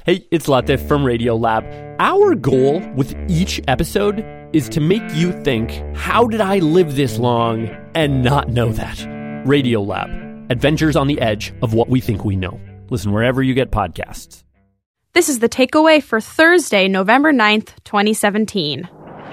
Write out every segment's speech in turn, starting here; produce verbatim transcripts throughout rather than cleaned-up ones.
Hey, it's Latif from Radiolab. Our goal with each episode is to make you think, how did I live this long and not know that? Radiolab, adventures on the edge of what we think we know. Listen wherever you get podcasts. This is the takeaway for Thursday, November ninth, twenty seventeen.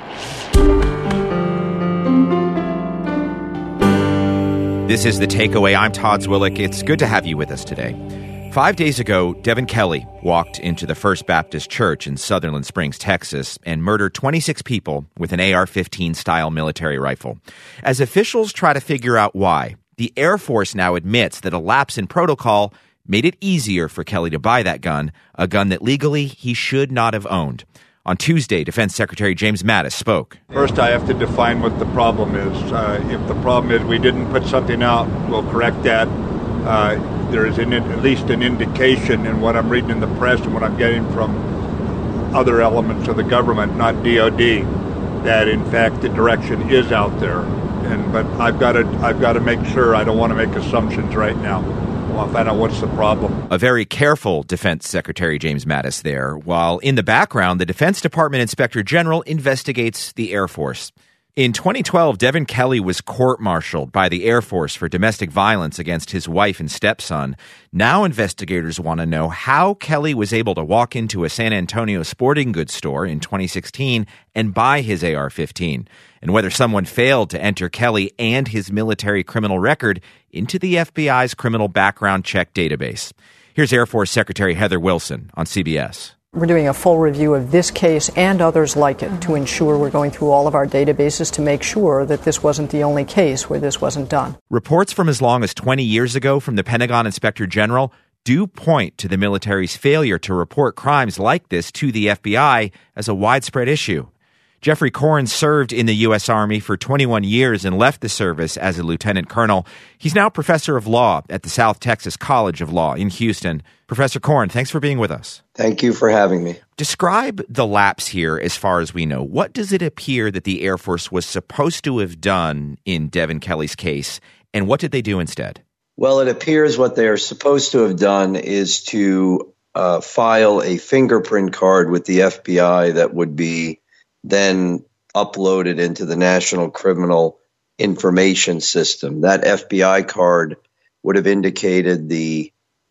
This is The Takeaway. I'm Todd Zwillich. It's good to have you with us today. Five days ago, Devin Kelley walked into the First Baptist Church in Sutherland Springs, Texas, and murdered twenty-six people with an A R fifteen style military rifle. As officials try to figure out why, the Air Force now admits that a lapse in protocol made it easier for Kelley to buy that gun, a gun that legally he should not have owned. On Tuesday, Defense Secretary James Mattis spoke. First, I have to define what the problem is. Uh, if the problem is we didn't put something out, we'll correct that. Uh, there is an, at least an indication in what I'm reading in the press and what I'm getting from other elements of the government, not D O D, that in fact the direction is out there. And but I've got to I've got to make sure. I don't want to make assumptions right now. I'll find out what's the problem. A very careful Defense Secretary James Mattis there, while in the background, the Defense Department Inspector General investigates the Air Force. In twenty twelve, Devin Kelley was court-martialed by the Air Force for domestic violence against his wife and stepson. Now investigators want to know how Kelley was able to walk into a San Antonio sporting goods store in twenty sixteen and buy his A R fifteen, and whether someone failed to enter Kelley and his military criminal record into the F B I's criminal background check database. Here's Air Force Secretary Heather Wilson on C B S. We're doing a full review of this case and others like it to ensure we're going through all of our databases to make sure that this wasn't the only case where this wasn't done. Reports from as long as twenty years ago from the Pentagon Inspector General do point to the military's failure to report crimes like this to the F B I as a widespread issue. Jeffrey Korn served in the U S. Army for twenty-one years and left the service as a lieutenant colonel. He's now professor of law at the South Texas College of Law in Houston. Professor Korn, thanks for being with us. Thank you for having me. Describe the lapse here as far as we know. What does it appear that the Air Force was supposed to have done in Devin Kelley's case, and what did they do instead? Well, it appears what they are supposed to have done is to uh, file a fingerprint card with the F B I that would be then uploaded into the National Criminal Information System. That F B I card would have indicated the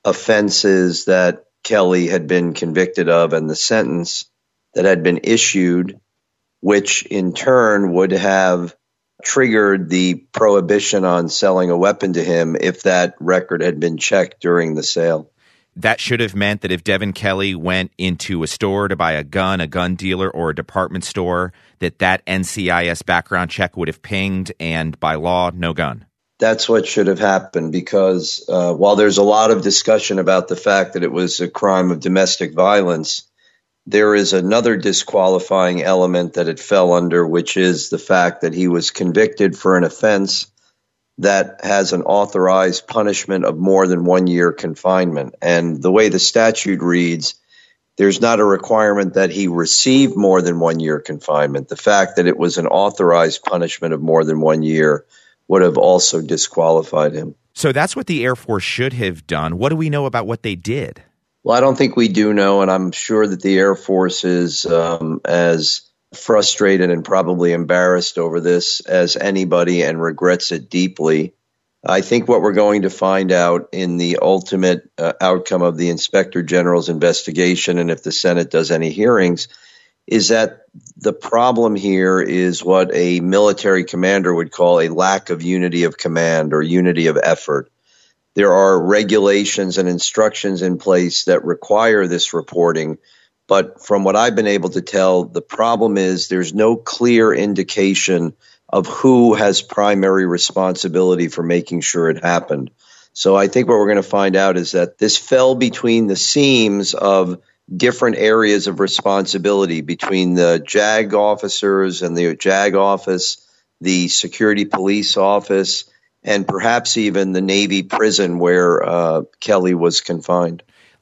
offenses that Kelley had been convicted of and the sentence that had been issued, which in turn would have triggered the prohibition on selling a weapon to him if that record had been checked during the sale. That should have meant that if Devin Kelley went into a store to buy a gun, a gun dealer, or a department store, that that N C I S background check would have pinged, and by law, no gun. That's what should have happened, because uh, while there's a lot of discussion about the fact that it was a crime of domestic violence, there is another disqualifying element that it fell under, which is the fact that he was convicted for an offense that has an authorized punishment of more than one year confinement. And the way the statute reads, there's not a requirement that he receive more than one year confinement. The fact that it was an authorized punishment of more than one year would have also disqualified him. So that's what the Air Force should have done. What do we know about what they did? Well, I don't think we do know, and I'm sure that the Air Force is um, as frustrated and probably embarrassed over this as anybody and regrets it deeply. I think what we're going to find out in the ultimate uh, outcome of the Inspector General's investigation, and if the Senate does any hearings, is that the problem here is what a military commander would call a lack of unity of command or unity of effort. There are regulations and instructions in place that require this reporting, but from what I've been able to tell, the problem is there's no clear indication of who has primary responsibility for making sure it happened. So I think what we're going to find out is that this fell between the seams of different areas of responsibility between the JAG officers and the JAG office, the security police office, and perhaps even the Navy prison where uh, Kelley was confined.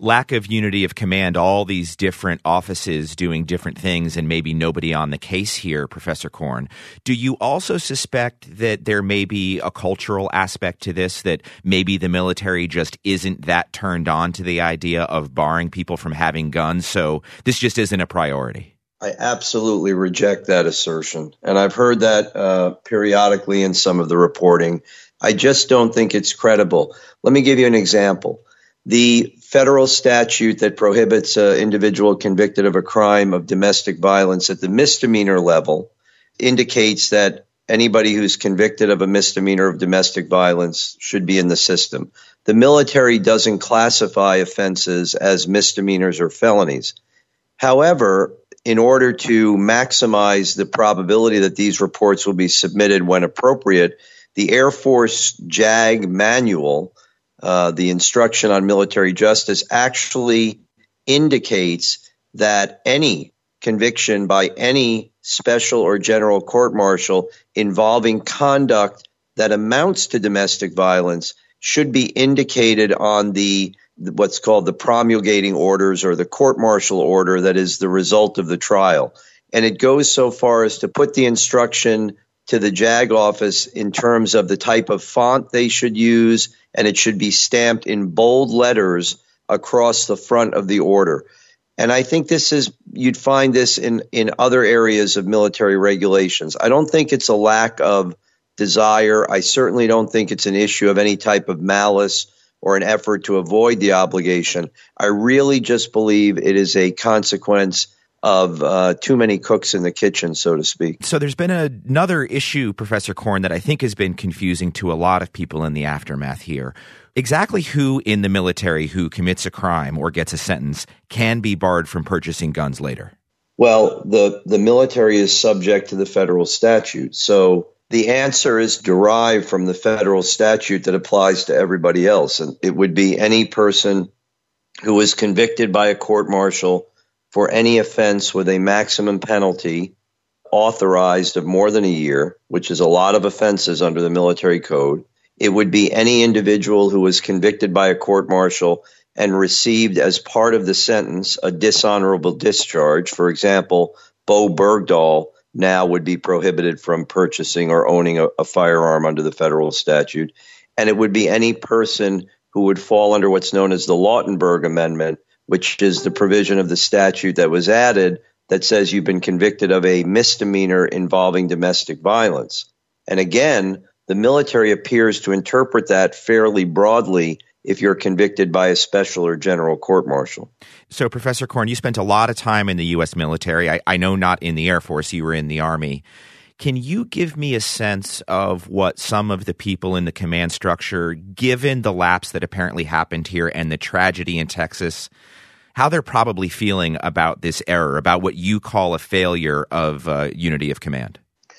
lack of unity of command, all these different offices doing different things, and maybe nobody on the case here, Professor Korn. Do you also suspect that there may be a cultural aspect to this, that maybe the military just isn't that turned on to the idea of barring people from having guns, so this just isn't a priority? I absolutely reject that assertion. And I've heard that uh, periodically in some of the reporting. I just don't think it's credible. Let me give you an example. The federal statute that prohibits an individual convicted of a crime of domestic violence at the misdemeanor level indicates that anybody who's convicted of a misdemeanor of domestic violence should be in the system. The military doesn't classify offenses as misdemeanors or felonies. However, in order to maximize the probability that these reports will be submitted when appropriate, the Air Force JAG manual, uh, the instruction on military justice, actually indicates that any conviction by any special or general court-martial involving conduct that amounts to domestic violence should be indicated on the what's called the promulgating orders or the court-martial order that is the result of the trial. And it goes so far as to put the instruction to the JAG office in terms of the type of font they should use, and it should be stamped in bold letters across the front of the order. And I think this is, you'd find this in, in other areas of military regulations. I don't think it's a lack of desire. I certainly don't think it's an issue of any type of malice or an effort to avoid the obligation. I really just believe it is a consequence of uh, too many cooks in the kitchen, so to speak. So there's been a, another issue, Professor Korn, that I think has been confusing to a lot of people in the aftermath here. Exactly who in the military who commits a crime or gets a sentence can be barred from purchasing guns later? Well, the, the military is subject to the federal statute. So the answer is derived from the federal statute that applies to everybody else. And it would be any person who is convicted by a court-martial for any offense with a maximum penalty authorized of more than a year, which is a lot of offenses under the military code. It would be any individual who was convicted by a court-martial and received as part of the sentence a dishonorable discharge. For example, Bo Bergdahl now would be prohibited from purchasing or owning a, a firearm under the federal statute. And it would be any person who would fall under what's known as the Lautenberg Amendment, which is the provision of the statute that was added that says you've been convicted of a misdemeanor involving domestic violence. And again, the military appears to interpret that fairly broadly if you're convicted by a special or general court-martial. So, Professor Korn, you spent a lot of time in the U S military. I, I know not in the Air Force, you were in the Army. Can you give me a sense of what some of the people in the command structure, given the lapse that apparently happened here and the tragedy in Texas, how they're probably feeling about this error, about what you call a failure of uh, unity of command?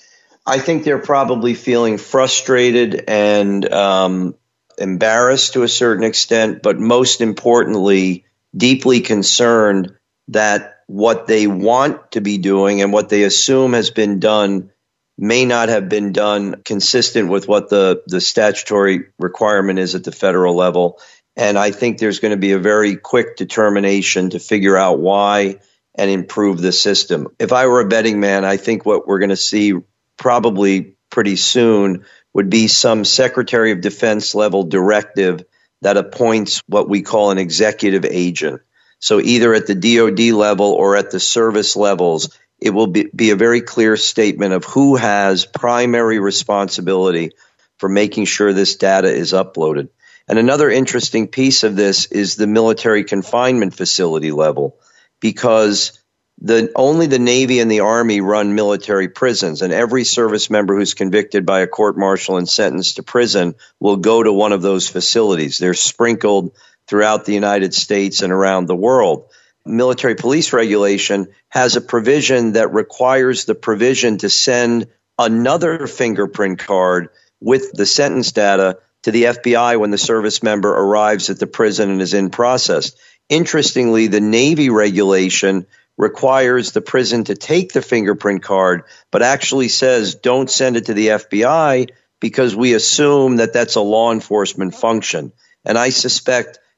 I think they're probably feeling frustrated and um, embarrassed to a certain extent, but most importantly, deeply concerned that what they want to be doing and what they assume has been done may not have been done consistent with what the, the statutory requirement is at the federal level. And I think there's going to be a very quick determination to figure out why and improve the system. If I were a betting man, I think what we're going to see probably pretty soon would be some Secretary of Defense level directive that appoints what we call an executive agent. So either at the D O D level or at the service levels, it will be, be a very clear statement of who has primary responsibility for making sure this data is uploaded. And another interesting piece of this is the military confinement facility level, because the only the Navy and the Army run military prisons, and every service member who's convicted by a court-martial and sentenced to prison will go to one of those facilities. They're sprinkled throughout the United States and around the world. Military police regulation has a provision that requires the provision to send another fingerprint card with the sentence data to the F B I when the service member arrives at the prison and is in process. Interestingly, the Navy regulation requires the prison to take the fingerprint card, but actually says don't send it to the F B I because we assume that that's a law enforcement function. And I suspect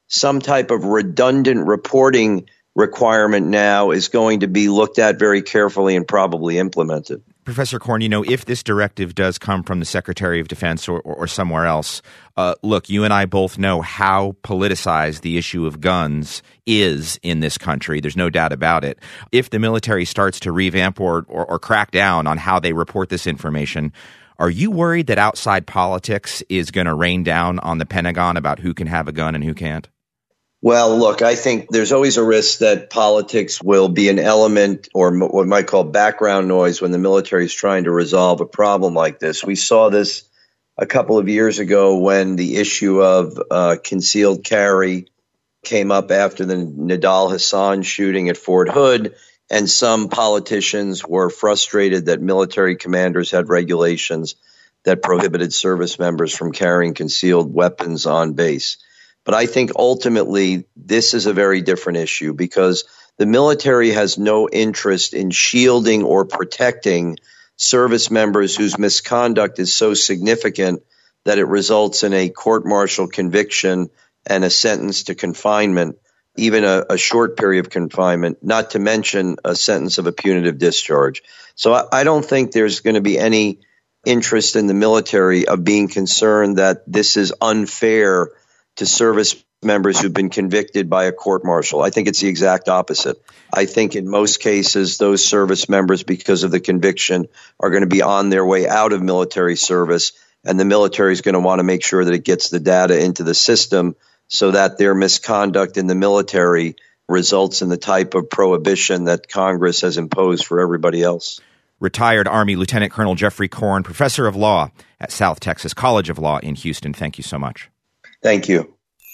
some type of redundant reporting requirement now is going to be looked at very carefully and probably implemented. Professor Korn, you know, if this directive does come from the Secretary of Defense or, or, or somewhere else, uh, look, you and I both know how politicized the issue of guns is in this country. There's no doubt about it. If the military starts to revamp or, or, or crack down on how they report this information, are you worried that outside politics is going to rain down on the Pentagon about who can have a gun and who can't? Well, look, I think there's always a risk that politics will be an element or what we might call background noise when the military is trying to resolve a problem like this. We saw this a couple of years ago when the issue of uh, concealed carry came up after the Nidal Hasan shooting at Fort Hood, and some politicians were frustrated that military commanders had regulations that prohibited service members from carrying concealed weapons on base. But I think ultimately this is a very different issue because the military has no interest in shielding or protecting service members whose misconduct is so significant that it results in a court-martial conviction and a sentence to confinement, even a, a short period of confinement, not to mention a sentence of a punitive discharge. So I, I don't think there's going to be any interest in the military of being concerned that this is unfair to service members who've been convicted by a court-martial. I think it's the exact opposite. I think in most cases, those service members, because of the conviction, are going to be on their way out of military service, and the military is going to want to make sure that it gets the data into the system so that their misconduct in the military results in the type of prohibition that Congress has imposed for everybody else. Retired Army Lieutenant Colonel Jeffrey Korn, professor of law at South Texas College of Law in Houston. Thank you so much. Thank you.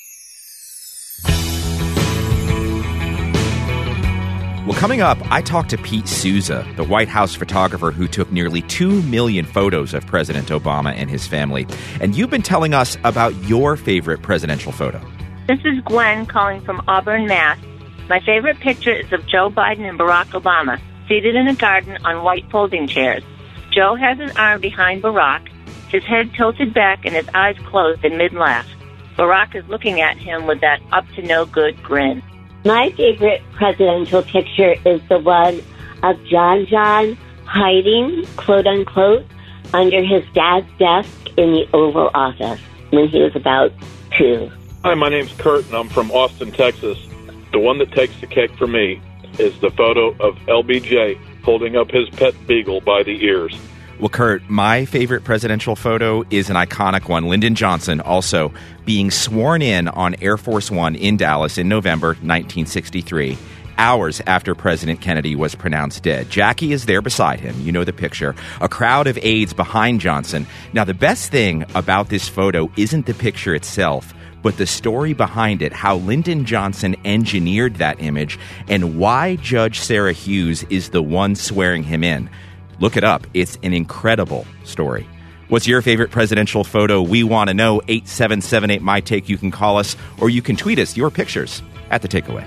Well, coming up, I talked to Pete Souza, the White House photographer who took nearly two million photos of President Obama and his family. And you've been telling us about your favorite presidential photo. This is Gwen calling from Auburn, Mass. My favorite picture is of Joe Biden and Barack Obama seated in a garden on white folding chairs. Joe has his arm behind Barack, his head tilted back and his eyes closed in mid-laugh. Barack is looking at him with that up-to-no-good grin. My favorite presidential picture is the one of John John hiding, quote-unquote, under his dad's desk in the Oval Office when he was about two. Hi, my name's Kurt, and I'm from Austin, Texas. The one that takes the cake for me is the photo of L B J holding up his pet beagle by the ears. Well, Kurt, my favorite presidential photo is an iconic one. Lyndon Johnson also being sworn in on Air Force One in Dallas in November nineteen sixty-three, hours after President Kennedy was pronounced dead. Jackie is there beside him. You know the picture. A crowd of aides behind Johnson. Now, the best thing about this photo isn't the picture itself, but the story behind it, how Lyndon Johnson engineered that image, and why Judge Sarah Hughes is the one swearing him in. Look it up. It's an incredible story. What's your favorite presidential photo? We want to know. eight seven seven eight, M Y Take. You can call us or you can tweet us your pictures at The Takeaway.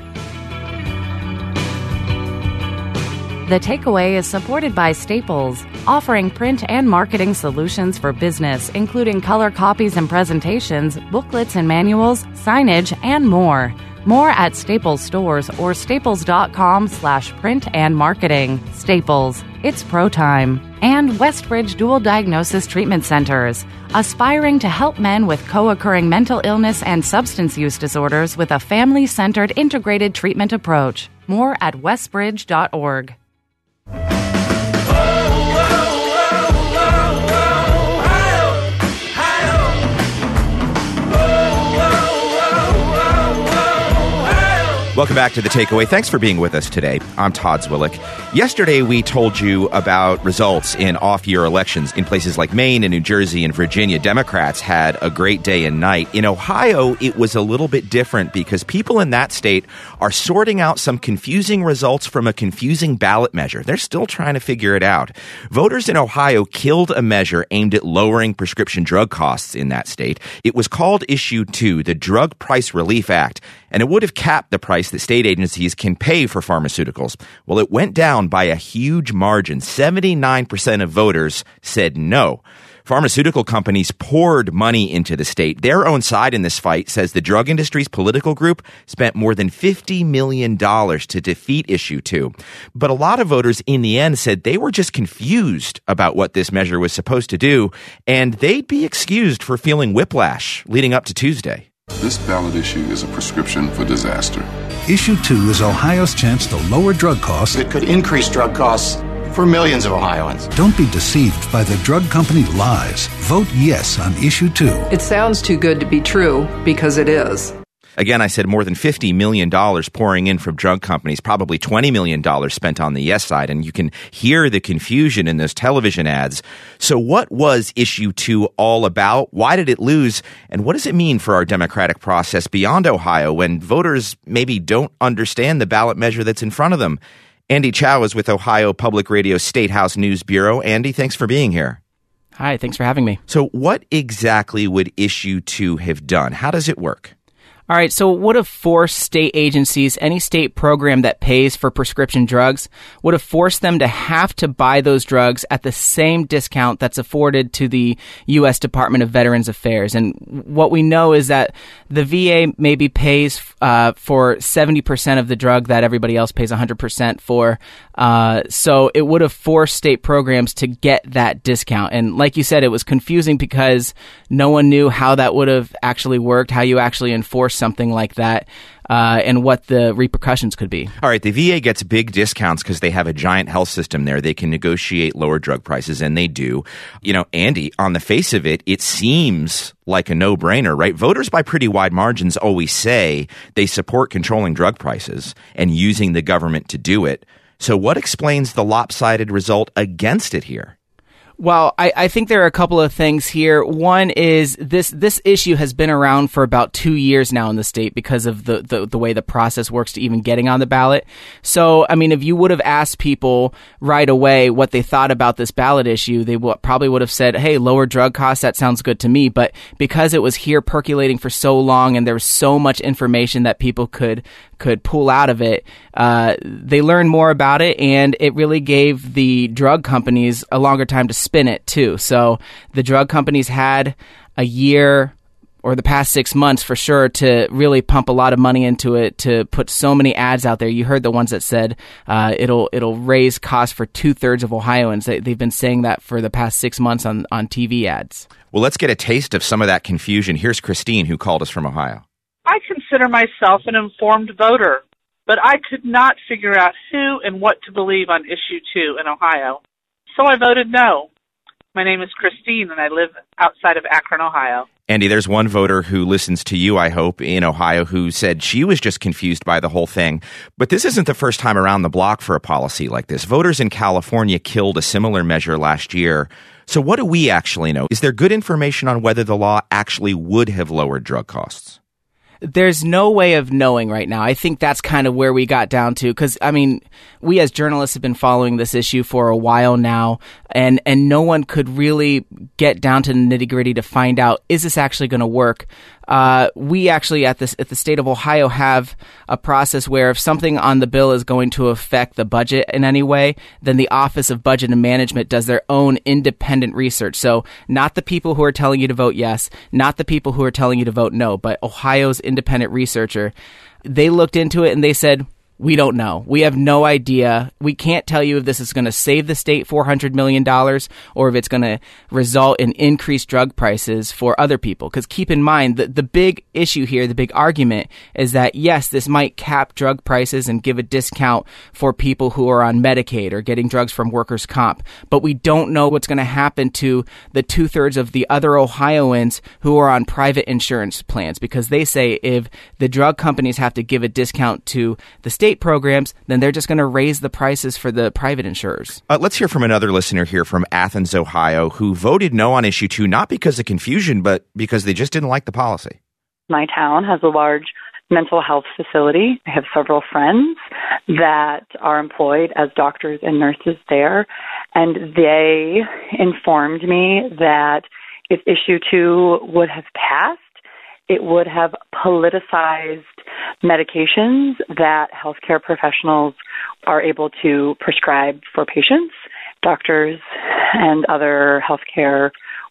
The Takeaway is supported by Staples, offering print and marketing solutions for business, including color copies and presentations, booklets and manuals, signage, and more. More at Staples stores or staples.com slash print and marketing. Staples. It's pro time. And Westbridge Dual Diagnosis Treatment Centers, aspiring to help men with co-occurring mental illness and substance use disorders with a family-centered integrated treatment approach. More at westbridge dot org. Welcome back to The Takeaway. Thanks for being with us today. I'm Todd Zwillich. Yesterday, we told you about results in off-year elections in places like Maine and New Jersey and Virginia. Democrats had a great day and night. In Ohio, it was a little bit different because people in that state are sorting out some confusing results from a confusing ballot measure. They're still trying to figure it out. Voters in Ohio killed a measure aimed at lowering prescription drug costs in that state. It was called Issue two, the Drug Price Relief Act, and it would have capped the price that state agencies can pay for pharmaceuticals. Well, it went down by a huge margin. seventy-nine percent of voters said no. Pharmaceutical companies poured money into the state. Their own side in this fight says the drug industry's political group spent more than fifty million dollars to defeat Issue two. But a lot of voters in the end said they were just confused about what this measure was supposed to do, and they'd be excused for feeling whiplash leading up to Tuesday. This ballot issue is a prescription for disaster. Issue two is Ohio's chance to lower drug costs. It could increase drug costs for millions of Ohioans. Don't be deceived by the drug company lies. Vote yes on Issue two. It sounds too good to be true because it is. Again, I said more than fifty million dollars pouring in from drug companies, probably twenty million dollars spent on the yes side, and you can hear the confusion in those television ads. So what was Issue two all about? Why did it lose? And what does it mean for our democratic process beyond Ohio when voters maybe don't understand the ballot measure that's in front of them? Andy Chow is with Ohio Public Radio State House News Bureau. Andy, thanks for being here. Hi, thanks for having me. So what exactly would Issue two have done? How does it work? All right, so it would have forced state agencies, any state program that pays for prescription drugs, would have forced them to have to buy those drugs at the same discount that's afforded to the U S Department of Veterans Affairs. And what we know is that the V A maybe pays uh, for seventy percent of the drug that everybody else pays one hundred percent for. Uh, so it would have forced state programs to get that discount. And like you said, it was confusing because no one knew how that would have actually worked, how you actually enforce something like that, uh, and what the repercussions could be. All right, the V A gets big discounts because they have a giant health system there. They can negotiate lower drug prices, and they do. You know, Andy, on the face of it, it seems like a no-brainer, right? Voters by pretty wide margins always say they support controlling drug prices and using the government to do it. So what explains the lopsided result against it here? Well, I, I think there are a couple of things here. One is this this issue has been around for about two years now in the state because of the, the, the way the process works to even getting on the ballot. So, I mean, if you would have asked people right away what they thought about this ballot issue, they w- probably would have said, hey, lower drug costs, that sounds good to me. But because it was here percolating for so long and there was so much information that people could could pull out of it, uh, they learned more about it, and it really gave the drug companies a longer time to spin it too. So the drug companies had a year or the past six months for sure to really pump a lot of money into it, to put so many ads out there. You heard the ones that said uh, it'll it'll raise costs for two thirds of Ohioans. They, they've been saying that for the past six months on, on T V ads. Well, let's get a taste of some of that confusion. Here's Christine, who called us from Ohio. I consider myself an informed voter, but I could not figure out who and what to believe on Issue two in Ohio, so I voted no. My name is Christine, and I live outside of Akron, Ohio. Andy, there's one voter who listens to you, I hope, in Ohio, who said she was just confused by the whole thing. But this isn't the first time around the block for a policy like this. Voters in California killed a similar measure last year. So what do we actually know? Is there good information on whether the law actually would have lowered drug costs? There's no way of knowing right now. I think that's kind of where we got down to, because, I mean, we as journalists have been following this issue for a while now, and, and no one could really get down to the nitty-gritty to find out, is this actually going to work? Uh, we actually at this at the state of Ohio have a process where if something on the bill is going to affect the budget in any way, then the Office of Budget and Management does their own independent research. So not the people who are telling you to vote yes, not the people who are telling you to vote no, but Ohio's independent researcher. They looked into it and they said, we don't know. We have no idea. We can't tell you if this is going to save the state four hundred million dollars or if it's going to result in increased drug prices for other people. Because keep in mind, the, the big issue here, the big argument is that, yes, this might cap drug prices and give a discount for people who are on Medicaid or getting drugs from workers' comp. But we don't know what's going to happen to the two-thirds of the other Ohioans who are on private insurance plans, because they say if the drug companies have to give a discount to the state programs, then they're just going to raise the prices for the private insurers. Uh, let's hear from another listener here from Athens, Ohio, who voted no on issue two, not because of confusion, but because they just didn't like the policy. My town has a large mental health facility. I have several friends that are employed as doctors and nurses there, and they informed me that if issue two would have passed, it would have politicized medications that healthcare professionals are able to prescribe for patients. Doctors and other healthcare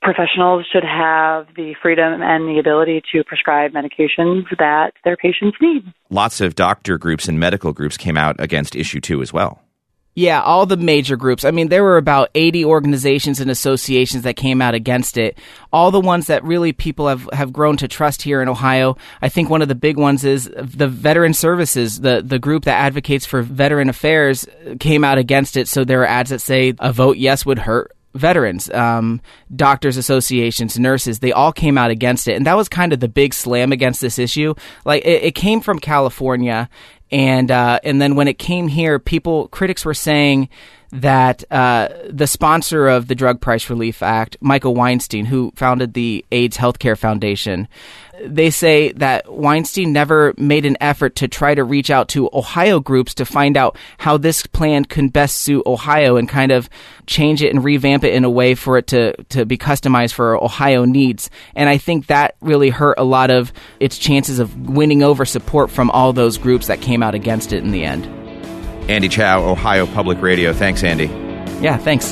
professionals should have the freedom and the ability to prescribe medications that their patients need. Lots of doctor groups and medical groups came out against issue two as well. Yeah, all the major groups. I mean, there were about eighty organizations and associations that came out against it. All the ones that really people have, have grown to trust here in Ohio. I think one of the big ones is the Veteran Services, the, the group that advocates for veteran affairs, came out against it. So there are ads that say a vote yes would hurt veterans, um, doctors associations, nurses, they all came out against it. And that was kind of the big slam against this issue. Like it, it came from California. And, uh, and then when it came here, people, critics were saying that, uh, the sponsor of the Drug Price Relief Act, Michael Weinstein, who founded the AIDS Healthcare Foundation, they say that Weinstein never made an effort to try to reach out to Ohio groups to find out how this plan can best suit Ohio and kind of change it and revamp it in a way for it to, to be customized for Ohio needs. And I think that really hurt a lot of its chances of winning over support from all those groups that came out against it in the end. Andy Chow, Ohio Public Radio. Thanks, Andy. Yeah, thanks.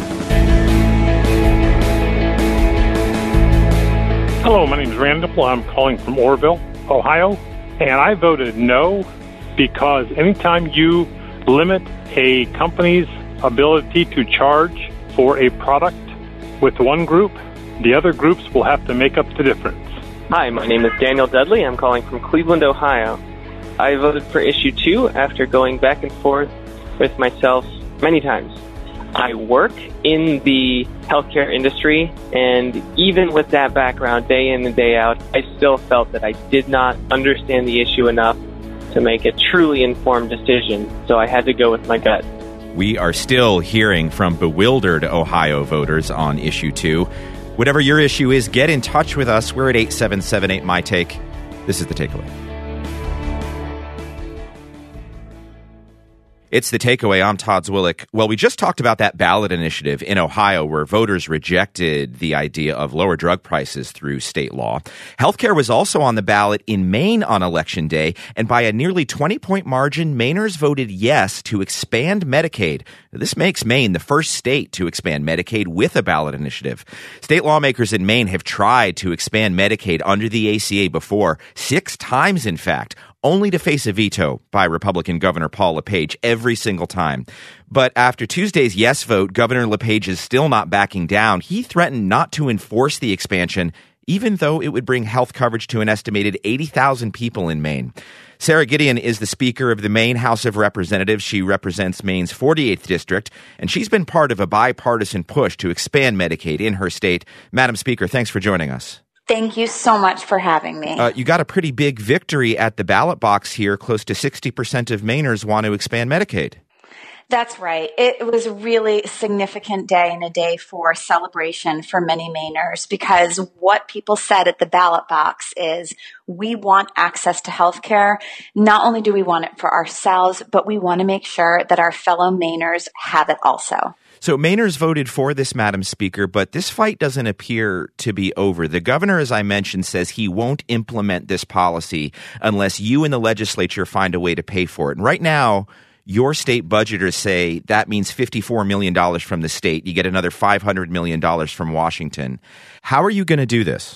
Hello, my name is Randall. I'm calling from Orrville, Ohio, and I voted no because anytime you limit a company's ability to charge for a product with one group, the other groups will have to make up the difference. Hi, my name is Daniel Dudley. I'm calling from Cleveland, Ohio. I voted for issue two after going back and forth with myself many times. I work in the healthcare industry, and even with that background, day in and day out, I still felt that I did not understand the issue enough to make a truly informed decision, so I had to go with my gut. We are still hearing from bewildered Ohio voters on issue two. Whatever your issue is, get in touch with us. We're at eight seven seven eight, M Y Take. This is The Takeaway. It's The Takeaway. I'm Todd Zwillich. Well, we just talked about that ballot initiative in Ohio where voters rejected the idea of lower drug prices through state law. Healthcare was also on the ballot in Maine on Election Day, and by a nearly twenty-point margin, Mainers voted yes to expand Medicaid. This makes Maine the first state to expand Medicaid with a ballot initiative. State lawmakers in Maine have tried to expand Medicaid under the A C A before, six times in fact, only to face a veto by Republican Governor Paul LePage every single time. But after Tuesday's yes vote, Governor LePage is still not backing down. He threatened not to enforce the expansion, even though it would bring health coverage to an estimated eighty thousand people in Maine. Sarah Gideon is the Speaker of the Maine House of Representatives. She represents Maine's forty-eighth District, and she's been part of a bipartisan push to expand Medicaid in her state. Madam Speaker, thanks for joining us. Thank you so much for having me. Uh, you got a pretty big victory at the ballot box here. Close to sixty percent of Mainers want to expand Medicaid. That's right. It was a really significant day and a day for celebration for many Mainers, because what people said at the ballot box is we want access to health care. Not only do we want it for ourselves, but we want to make sure that our fellow Mainers have it also. So Mainers voted for this, Madam Speaker, but this fight doesn't appear to be over. The governor, as I mentioned, says he won't implement this policy unless you and the legislature find a way to pay for it. And right now, your state budgeters say that means fifty-four million dollars from the state. You get another five hundred million dollars from Washington. How are you going to do this?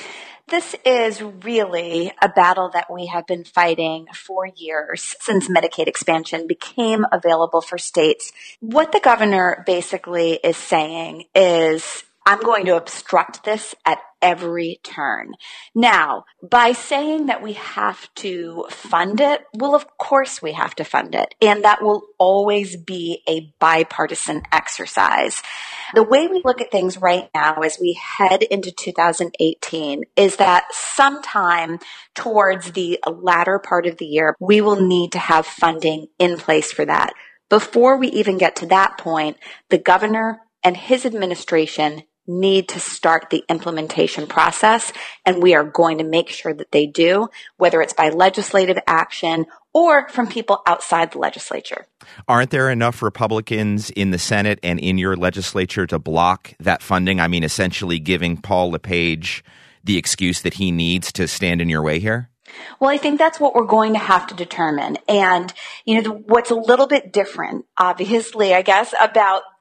This is really a battle that we have been fighting for years since Medicaid expansion became available for states. What the governor basically is saying is, I'm going to obstruct this at every turn. Now, by saying that we have to fund it, well, of course we have to fund it. And that will always be a bipartisan exercise. The way we look at things right now as we head into two thousand eighteen is that sometime towards the latter part of the year, we will need to have funding in place for that. Before we even get to that point, the governor and his administration need to start the implementation process, and we are going to make sure that they do, whether it's by legislative action or from people outside the legislature. Aren't there enough Republicans in the Senate and in your legislature to block that funding? I mean, essentially giving Paul LePage the excuse that he needs to stand in your way here? Well, I think that's what we're going to have to determine. And, you know, what's a little bit different, obviously, I guess, about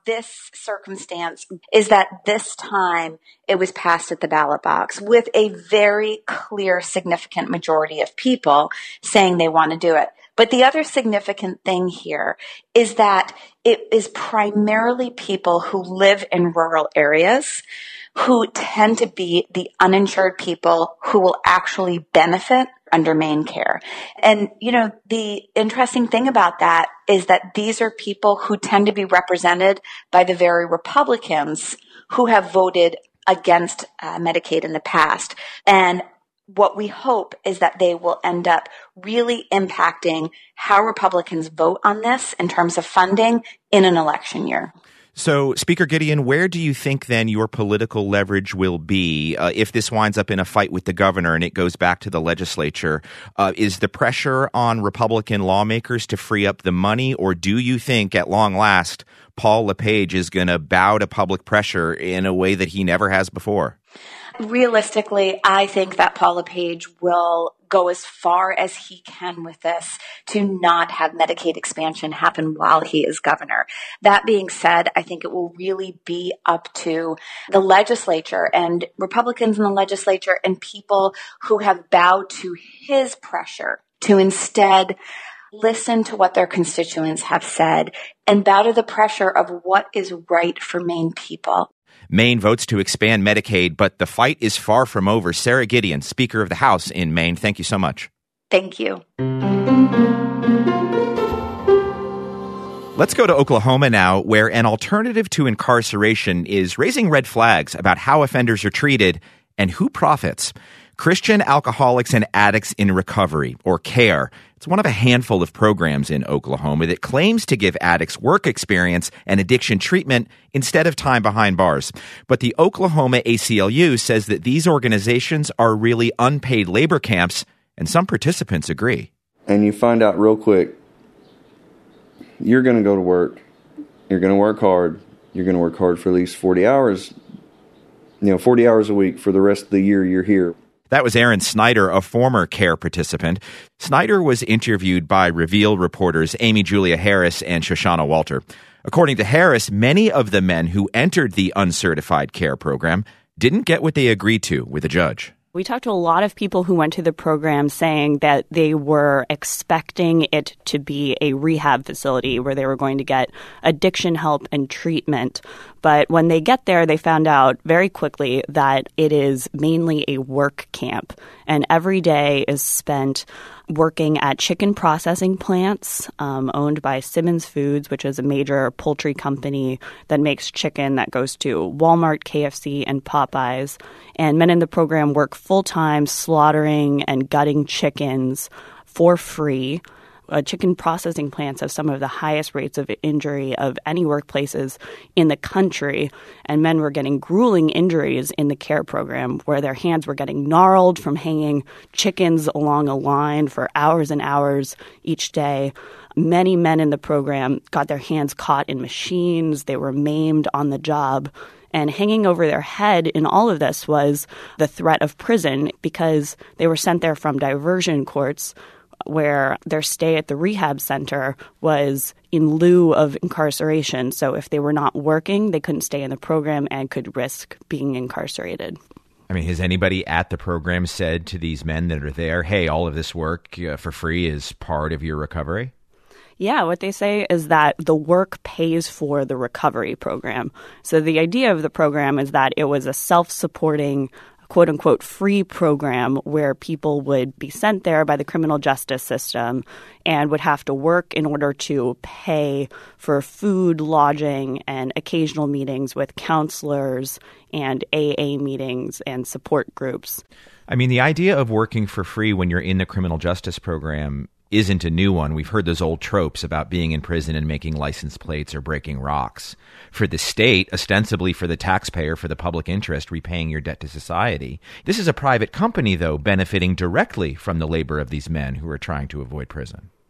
this circumstance is that this time it was passed at the ballot box with a very clear, significant majority of people saying they want to do it. But the other significant thing here is that it is primarily people who live in rural areas who tend to be the uninsured people who will actually benefit under MaineCare. And, you know, the interesting thing about that is that these are people who tend to be represented by the very Republicans who have voted against uh, Medicaid in the past. And what we hope is that they will end up really impacting how Republicans vote on this in terms of funding in an election year. So, Speaker Gideon, where do you think then your political leverage will be uh, if this winds up in a fight with the governor and it goes back to the legislature? Uh, is the pressure on Republican lawmakers to free up the money, or do you think at long last Paul LePage is going to bow to public pressure in a way that he never has before? Realistically, I think that Paul LePage will go as far as he can with this to not have Medicaid expansion happen while he is governor. That being said, I think it will really be up to the legislature and Republicans in the legislature and people who have bowed to his pressure to instead listen to what their constituents have said and bow to the pressure of what is right for Maine people. Maine votes to expand Medicaid, but the fight is far from over. Sarah Gideon, Speaker of the House in Maine, thank you so much. Thank you. Let's go to Oklahoma now, where an alternative to incarceration is raising red flags about how offenders are treated and who profits. Christian Alcoholics and Addicts in Recovery, or CARE. It's one of a handful of programs in Oklahoma that claims to give addicts work experience and addiction treatment instead of time behind bars. But the Oklahoma A C L U says that these organizations are really unpaid labor camps, and some participants agree. And you find out real quick, you're going to go to work, you're going to work hard, you're going to work hard for at least forty hours, you know, forty hours a week for the rest of the year you're here. That was Aaron Snyder, a former CARE participant. Snyder was interviewed by Reveal reporters Amy Julia Harris and Shoshana Walter. According to Harris, many of the men who entered the uncertified CARE program didn't get what they agreed to with a judge. We talked to a lot of people who went to the program saying that they were expecting it to be a rehab facility where they were going to get addiction help and treatment. But when they get there, they found out very quickly that it is mainly a work camp. And every day is spent working at chicken processing plants um, owned by Simmons Foods, which is a major poultry company that makes chicken that goes to Walmart, K F C, and Popeyes. And men in the program work full-time slaughtering and gutting chickens for free. Uh, chicken processing plants have some of the highest rates of injury of any workplaces in the country, and men were getting grueling injuries in the CARE program where their hands were getting gnarled from hanging chickens along a line for hours and hours each day. Many men in the program got their hands caught in machines. They were maimed on the job. And hanging over their head in all of this was the threat of prison because they were sent there from diversion courts where their stay at the rehab center was in lieu of incarceration. So if they were not working, they couldn't stay in the program and could risk being incarcerated. I mean, has anybody at the program said to these men that are there, hey, all of this work uh, for free is part of your recovery? Yeah, what they say is that the work pays for the recovery program. So the idea of the program is that it was a self-supporting, quote-unquote, free program where people would be sent there by the criminal justice system and would have to work in order to pay for food, lodging, and occasional meetings with counselors and A A meetings and support groups. I mean, the idea of working for free when you're in the criminal justice program isn't a new one. We've heard those old tropes about being in prison and making license plates or breaking rocks. For the state, ostensibly for the taxpayer, for the public interest, repaying your debt to society. This is a private company, though, benefiting directly from the labor of these men who are trying to avoid prison.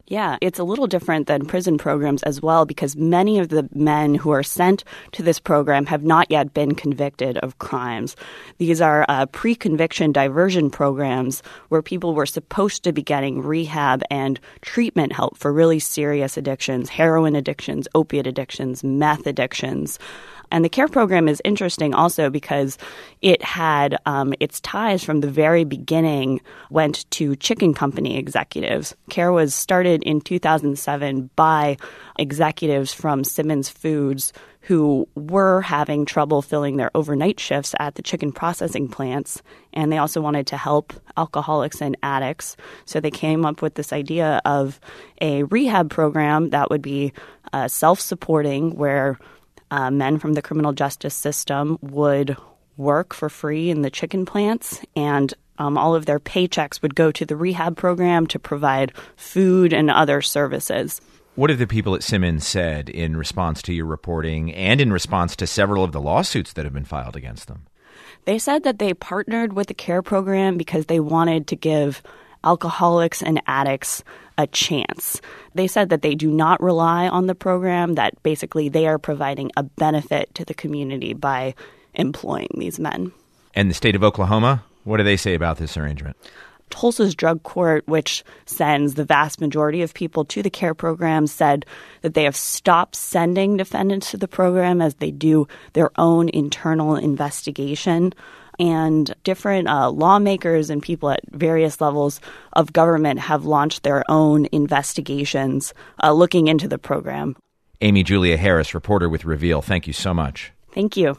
Yeah, it's a little different than prison programs as well, because many of the men who are sent to this program have not yet been convicted of crimes. These are uh, pre-conviction diversion programs where people were supposed to be getting rehab and treatment help for really serious addictions, heroin addictions, opiate addictions, meth addictions. And the CARE program is interesting also because it had um, its ties from the very beginning went to chicken company executives. CARE was started in two thousand seven by executives from Simmons Foods who were having trouble filling their overnight shifts at the chicken processing plants. And they also wanted to help alcoholics and addicts. So they came up with this idea of a rehab program that would be uh, self-supporting, where Uh, men from the criminal justice system would work for free in the chicken plants, and um, all of their paychecks would go to the rehab program to provide food and other services. What have the people at Simmons said in response to your reporting and in response to several of the lawsuits that have been filed against them? They said that they partnered with the CARE program because they wanted to give alcoholics and addicts a chance. They said that they do not rely on the program, that basically they are providing a benefit to the community by employing these men. And the state of Oklahoma, what do they say about this arrangement? Tulsa's drug court, which sends the vast majority of people to the CARE program, said that they have stopped sending defendants to the program as they do their own internal investigation. And different uh, lawmakers and people at various levels of government have launched their own investigations uh, looking into the program. Amy Julia Harris, reporter with Reveal, thank you so much. Thank you.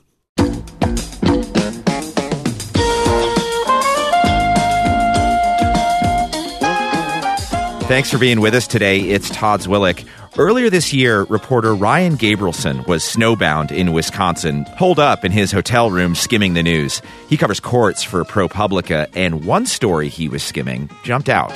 Thanks for being with us today. It's Todd Zwillich. Earlier this year, reporter Ryan Gabrielson was snowbound in Wisconsin, holed up in his hotel room skimming the news. He covers courts for ProPublica, and one story he was skimming jumped out.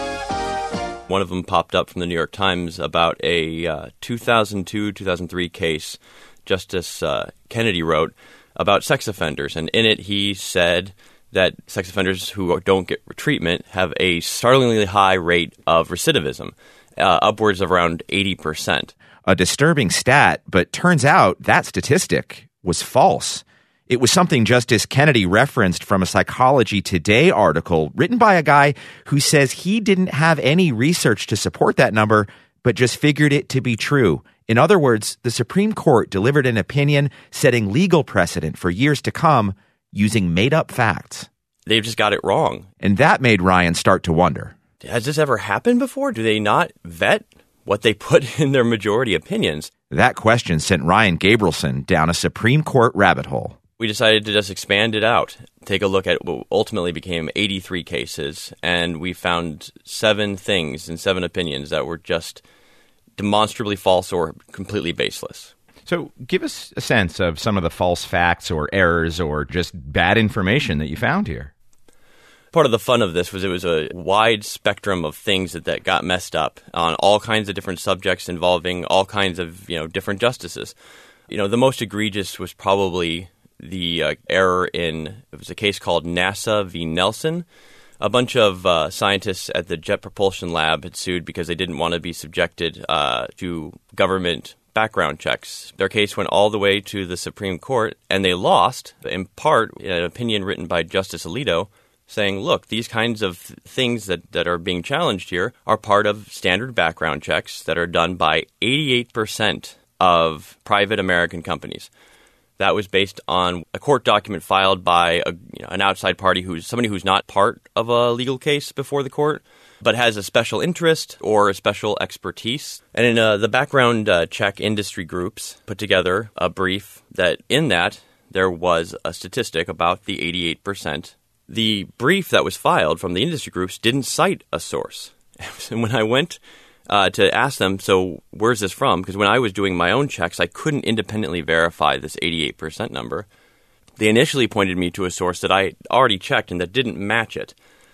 One of them popped up from the New York Times about a uh, two thousand two, two thousand three case Justice uh, Kennedy wrote about sex offenders. And in it, he said that sex offenders who don't get treatment have a startlingly high rate of recidivism, uh, upwards of around eighty percent. A disturbing stat, but turns out that statistic was false. It was something Justice Kennedy referenced from a Psychology Today article written by a guy who says he didn't have any research to support that number, but just figured it to be true. In other words, the Supreme Court delivered an opinion setting legal precedent for years to come using made-up facts. They've just got it wrong. And that made Ryan start to wonder. Has this ever happened before? Do they not vet what they put in their majority opinions? That question sent Ryan Gabrielson down a Supreme Court rabbit hole. We decided to just expand it out, take a look at what ultimately became eighty-three cases, and we found seven things and seven opinions that were just demonstrably false or completely baseless. So give us a sense of some of the false facts or errors or just bad information that you found here. Part of the fun of this was it was a wide spectrum of things that, that got messed up on all kinds of different subjects involving all kinds of, you know, different justices. You know, the most egregious was probably the uh, error in, it was a case called NASA v. Nelson. A bunch of uh, scientists at the Jet Propulsion Lab had sued because they didn't want to be subjected uh, to government background checks. Their case went all the way to the Supreme Court, and they lost, in part, an opinion written by Justice Alito saying, look, these kinds of things that, that are being challenged here are part of standard background checks that are done by eighty-eight percent of private American companies. That was based on a court document filed by a, you know, an outside party who's somebody who's not part of a legal case before the court, but has a special interest or a special expertise. And in uh, the background uh, check industry groups put together a brief that in that there was a statistic about the eighty-eight percent. The brief that was filed from the industry groups didn't cite a source. And when I went uh, to ask them, so where's this from? Because when I was doing my own checks, I couldn't independently verify this eighty-eight percent number. They initially pointed me to a source that I already checked and that didn't match it.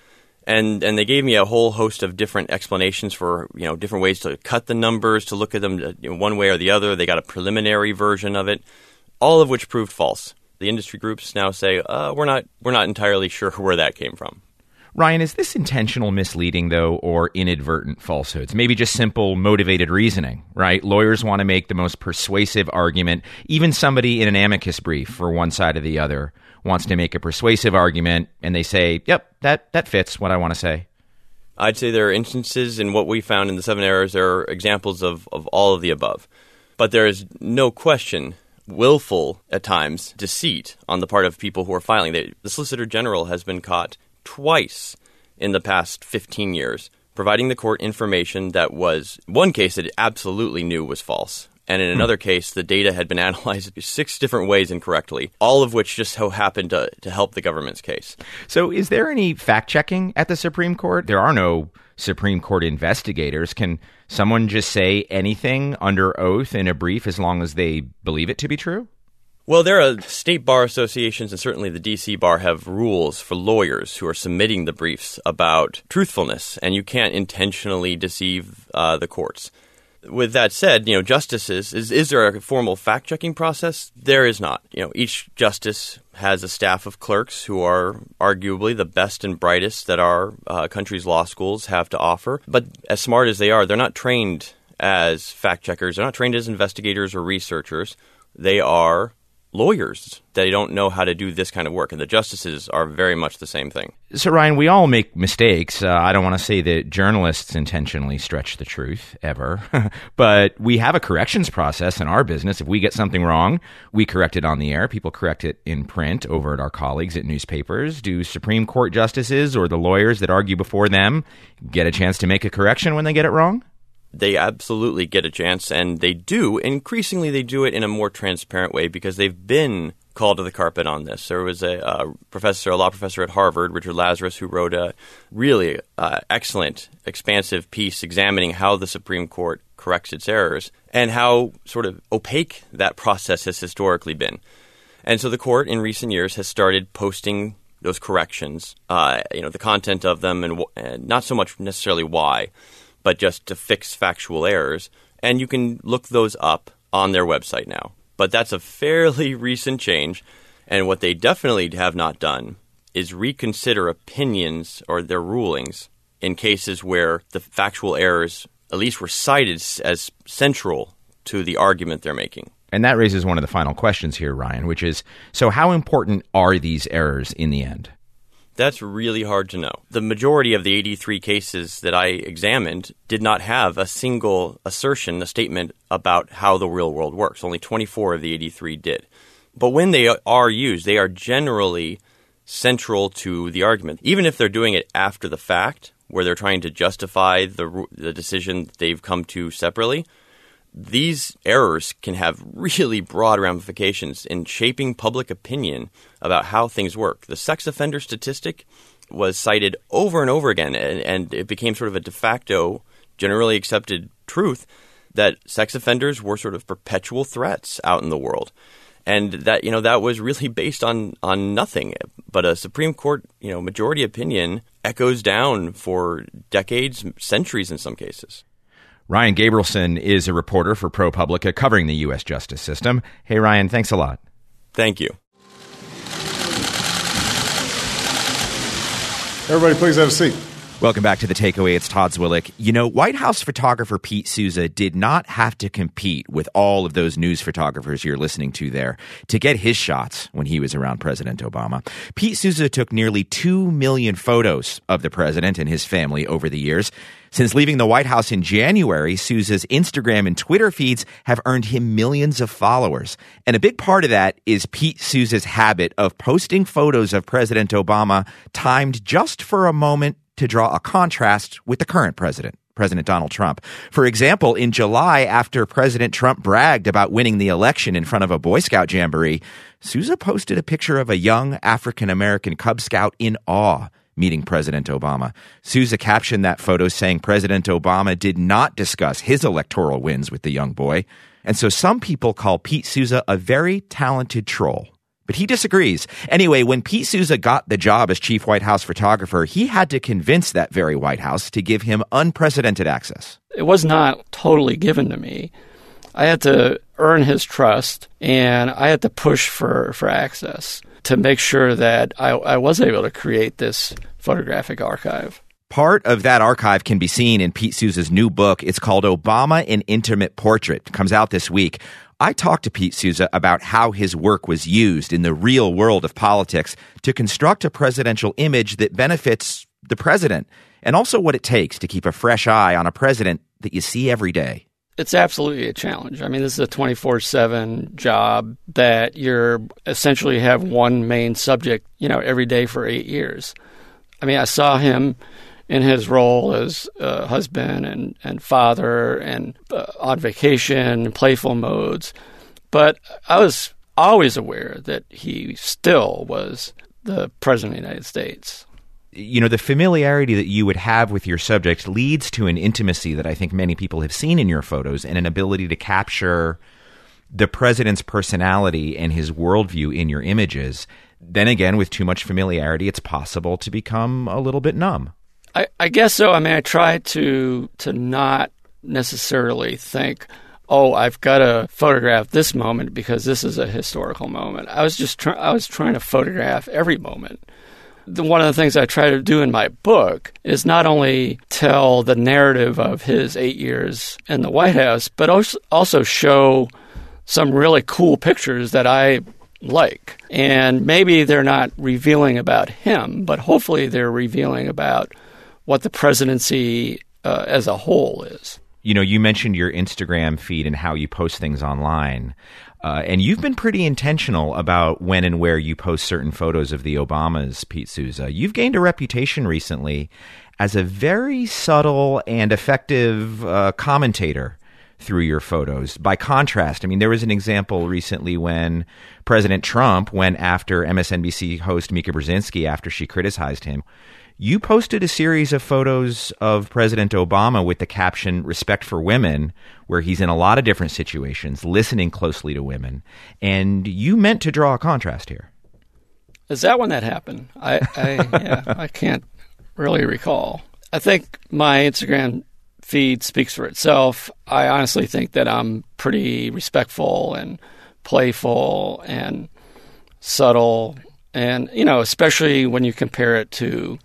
And and they gave me a whole host of different explanations for, you know, different ways to cut the numbers, to look at them you know, one way or the other. They got a preliminary version of it, all of which proved false. The industry groups now say, uh, we're not we're not entirely sure where that came from. Ryan, is this intentional misleading, though, or inadvertent falsehoods? Maybe just simple motivated reasoning, right? Lawyers want to make the most persuasive argument. Even somebody in an amicus brief for one side or the other wants to make a persuasive argument, and they say, yep, that, that fits what I want to say. I'd say there are instances in what we found in the seven errors. There are examples of, of all of the above. But there is no question willful, at times, deceit on the part of people who are filing. They, the Solicitor General has been caught twice in the past fifteen years, providing the court information that was, one case it absolutely knew was false. And in another case, the data had been analyzed six different ways incorrectly, all of which just so happened to, to help the government's case. So is there any fact-checking at the Supreme Court? There are no Supreme Court investigators. Can someone just say anything under oath in a brief as long as they believe it to be true? Well, there are state bar associations, and certainly the D C Bar have rules for lawyers who are submitting the briefs about truthfulness, and you can't intentionally deceive uh, the courts. With that said, you know, justices, is, is there a formal fact-checking process? There is not. You know, each justice has a staff of clerks who are arguably the best and brightest that our uh, country's law schools have to offer. But as smart as they are, they're not trained as fact-checkers. They're not trained as investigators or researchers. They are lawyers. They don't know how to do this kind of work, and the justices are very much the same thing. So, Ryan, we all make mistakes. Uh, I don't want to say that journalists intentionally stretch the truth, ever. But we have a corrections process in our business. If we get something wrong, we correct it on the air. People correct it in print over at our colleagues at newspapers. Do Supreme Court justices or the lawyers that argue before them get a chance to make a correction when they get it wrong? They absolutely get a chance, and they do. Increasingly, they do it in a more transparent way because they've been called to the carpet on this. There was a, a professor, a law professor at Harvard, Richard Lazarus, who wrote a really uh, excellent, expansive piece examining how the Supreme Court corrects its errors and how sort of opaque that process has historically been. And so the court in recent years has started posting those corrections, uh, you know, the content of them, and, and not so much necessarily why, but just to fix factual errors. And you can look those up on their website now. But that's a fairly recent change. And what they definitely have not done is reconsider opinions or their rulings in cases where the factual errors at least were cited as central to the argument they're making. And that raises one of the final questions here, Ryan, which is, so how important are these errors in the end? That's really hard to know. The majority of the eighty-three cases that I examined did not have a single assertion, a statement about how the real world works. Only twenty-four of the eighty-three did. But when they are used, they are generally central to the argument. Even if they're doing it after the fact, where they're trying to justify the the decision they've come to separately, these errors can have really broad ramifications in shaping public opinion about how things work. The sex offender statistic was cited over and over again, and, and it became sort of a de facto, generally accepted truth that sex offenders were sort of perpetual threats out in the world. And that, you know, that was really based on, on nothing. But a Supreme Court, you know, majority opinion echoes down for decades, centuries in some cases. Ryan Gabrielson is a reporter for ProPublica covering the U S justice system. Hey, Ryan, thanks a lot. Thank you. Everybody, please have a seat. Welcome back to The Takeaway. It's Todd Zwillich. You know, White House photographer Pete Souza did not have to compete with all of those news photographers you're listening to there to get his shots when he was around President Obama. Pete Souza took nearly two million photos of the president and his family over the years. Since leaving the White House in January, Souza's Instagram and Twitter feeds have earned him millions of followers. And a big part of that is Pete Souza's habit of posting photos of President Obama timed just for a moment to draw a contrast with the current president, President Donald Trump. For example, in July, after President Trump bragged about winning the election in front of a Boy Scout jamboree, Souza posted a picture of a young African-American Cub Scout in awe meeting President Obama. Souza captioned that photo saying President Obama did not discuss his electoral wins with the young boy. And so some people call Pete Souza a very talented troll. But he disagrees. Anyway, when Pete Souza got the job as chief White House photographer, he had to convince that very White House to give him unprecedented access. It was not totally given to me. I had to earn his trust, and I had to push for, for access to make sure that I, I was able to create this photographic archive. Part of that archive can be seen in Pete Souza's new book. It's called Obama: An Intimate Portrait. It comes out this week. I talked to Pete Souza about how his work was used in the real world of politics to construct a presidential image that benefits the president, and also what it takes to keep a fresh eye on a president that you see every day. It's absolutely a challenge. I mean, this is a twenty-four seven job that you're essentially have one main subject, you know, every day for eight years. I mean, I saw him in his role as uh, husband and, and father and uh, on vacation, playful modes. But I was always aware that he still was the president of the United States. You know, the familiarity that you would have with your subject leads to an intimacy that I think many people have seen in your photos, and an ability to capture the president's personality and his worldview in your images. Then again, with too much familiarity, it's possible to become a little bit numb. I, I guess so. I mean, I try to to not necessarily think, oh, I've got to photograph this moment because this is a historical moment. I was just try- I was trying to photograph every moment. The, one of the things I try to do in my book is not only tell the narrative of his eight years in the White House, but also, also show some really cool pictures that I like. And maybe they're not revealing about him, but hopefully they're revealing about what the presidency uh, as a whole is. You know, you mentioned your Instagram feed and how you post things online. Uh, and you've been pretty intentional about when and where you post certain photos of the Obamas, Pete Souza. You've gained a reputation recently as a very subtle and effective uh, commentator through your photos. By contrast, I mean, there was an example recently when President Trump went after M S N B C host Mika Brzezinski after she criticized him. You posted a series of photos of President Obama with the caption, "Respect for Women," where he's in a lot of different situations, listening closely to women. And you meant to draw a contrast here. Is that when that happened? I I, yeah, I can't really recall. I think my Instagram feed speaks for itself. I honestly think that I'm pretty respectful and playful and subtle. And, you know, especially when you compare it to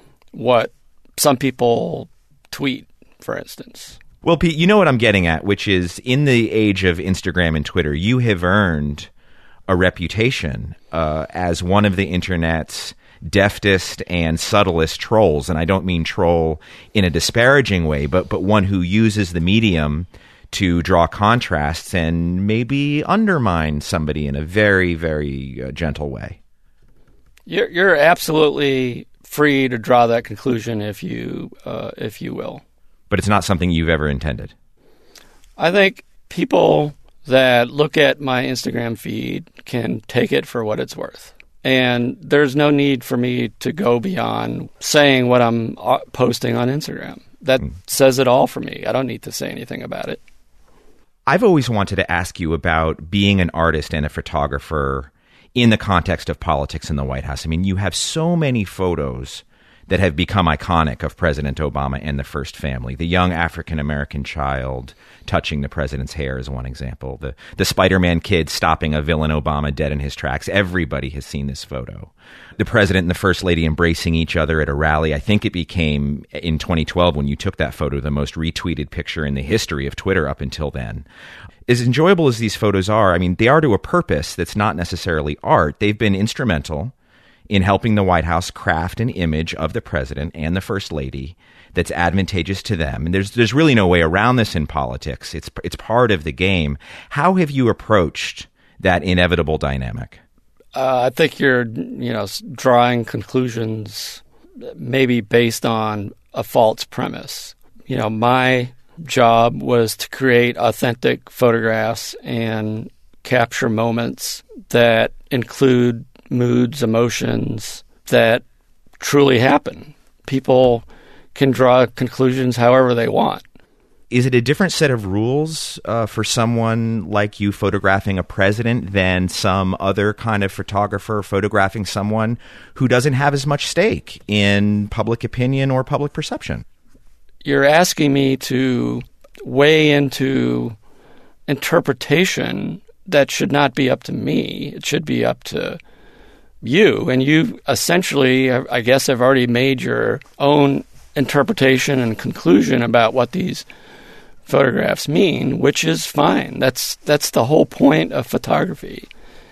what some people tweet, for instance. Well, Pete, you know what I'm getting at, which is in the age of Instagram and Twitter, you have earned a reputation uh, as one of the internet's deftest and subtlest trolls. And I don't mean troll in a disparaging way, but but one who uses the medium to draw contrasts and maybe undermine somebody in a very, very uh, gentle way. You're, you're absolutely free to draw that conclusion if you uh, if you will. But it's not something you've ever intended. I think people that look at my Instagram feed can take it for what it's worth. And there's no need for me to go beyond saying what I'm posting on Instagram. That mm. says it all for me. I don't need to say anything about it. I've always wanted to ask you about being an artist and a photographer in the context of politics in the White House. I mean, you have so many photos that have become iconic of President Obama and the first family. The young African-American child touching the president's hair is one example. The the Spider-Man kid stopping a villain Obama dead in his tracks. Everybody has seen this photo. The president and the first lady embracing each other at a rally. I think it became, in twenty twelve, when you took that photo, the most retweeted picture in the history of Twitter up until then. As enjoyable as these photos are, I mean, they are to a purpose that's not necessarily art. They've been instrumental in helping the White House craft an image of the president and the first lady that's advantageous to them. And there's there's really no way around this in politics. It's it's part of the game. How have you approached that inevitable dynamic? Uh, I think you're, you know, drawing conclusions maybe based on a false premise. You know, my job was to create authentic photographs and capture moments that include moods, emotions that truly happen. People can draw conclusions however they want. Is it a different set of rules uh, for someone like you photographing a president than some other kind of photographer photographing someone who doesn't have as much stake in public opinion or public perception? You're asking me to weigh into interpretation that should not be up to me. It should be up to you. And you essentially, I guess, have already made your own interpretation and conclusion about what these photographs mean, which is fine. That's that's the whole point of photography,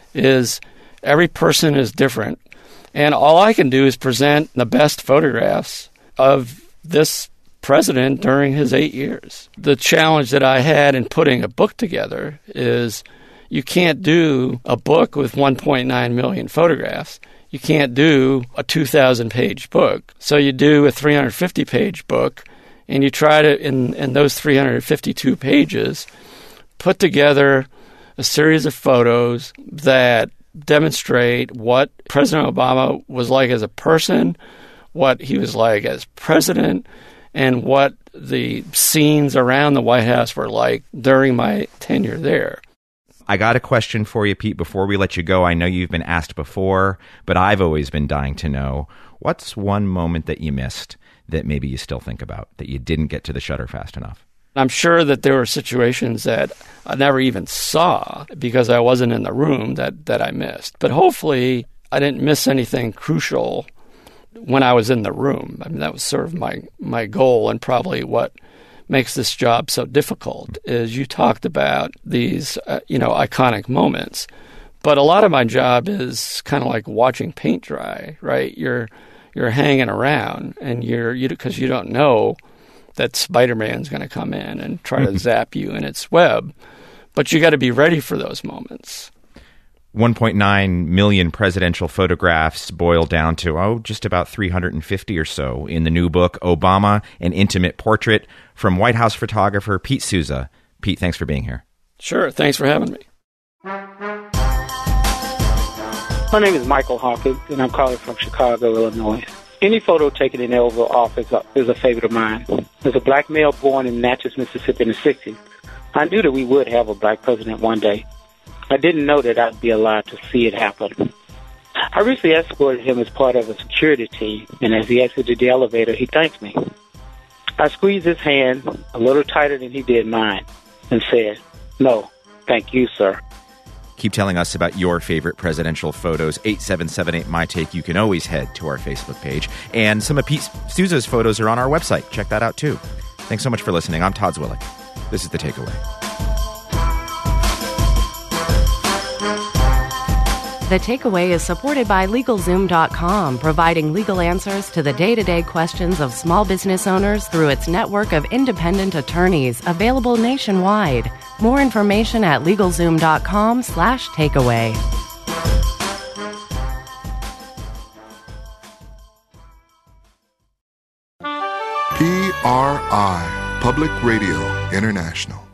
is every person is different. And all I can do is present the best photographs of this president during his eight years. The challenge that I had in putting a book together is you can't do a book with one point nine million photographs. You can't do a two thousand page book. So you do a three hundred fifty page book, and you try to, in, in those three hundred fifty-two pages, put together a series of photos that demonstrate what President Obama was like as a person, what he was like as president, and what the scenes around the White House were like during my tenure there. I got a question for you, Pete, before we let you go. I know you've been asked before, but I've always been dying to know, what's one moment that you missed that maybe you still think about, that you didn't get to the shutter fast enough? I'm sure that there were situations that I never even saw because I wasn't in the room that, that I missed. But hopefully I didn't miss anything crucial when I was in the room. I mean, that was sort of my, my goal, and probably what makes this job so difficult is you talked about these, uh, you know, iconic moments. But a lot of my job is kind of like watching paint dry, right? You're you're hanging around, and you're you because you don't know that Spider-Man's going to come in and try to zap you in its web. But you got to be ready for those moments. one point nine million presidential photographs boil down to, oh, just about three hundred fifty or so in the new book, Obama, An Intimate Portrait, from White House photographer Pete Souza. Pete, thanks for being here. Sure. Thanks for having me. My name is Michael Hawkins, and I'm calling from Chicago, Illinois. Any photo taken in the Oval Office is a favorite of mine. As a black male born in Natchez, Mississippi in the sixties, I knew that we would have a black president one day. I didn't know that I'd be alive to see it happen. I recently escorted him as part of a security team, and as he exited the elevator, he thanked me. I squeezed his hand a little tighter than he did mine and said, "No, thank you, sir." Keep telling us about your favorite presidential photos. eight seven seven eight my take. You can always head to our Facebook page. And some of Pete Souza's photos are on our website. Check that out, too. Thanks so much for listening. I'm Todd Zwillich. This is The Takeaway. The Takeaway is supported by LegalZoom dot com, providing legal answers to the day-to-day questions of small business owners through its network of independent attorneys, available nationwide. More information at LegalZoom dot com slash takeaway. P R I, Public Radio International.